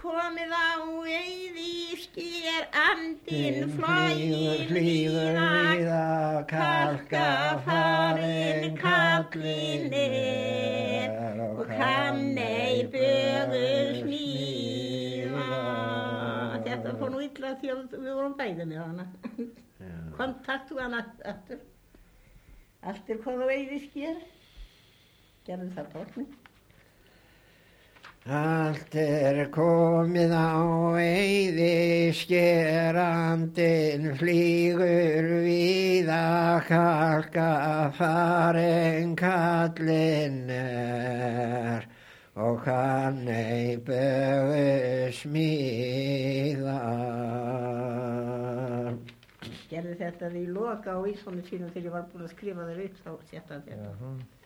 komið á veiðisker, andinn floginn víða, kalka farinn kallinn og kann ei bögur smíða. Þetta fór nú illa því að við vorum bæði með hana. Taktu hana aftur. Allt komið á veiðisker. Gerðu það tóknum. Allt komið á veiðisker, andinn flýgur víða, kalka farinn kallinn og kann ei bögur smíða. Gerði þetta í loka á vísunum sínum þegar ég var búin að skrifa þeir upp, þá setta þetta.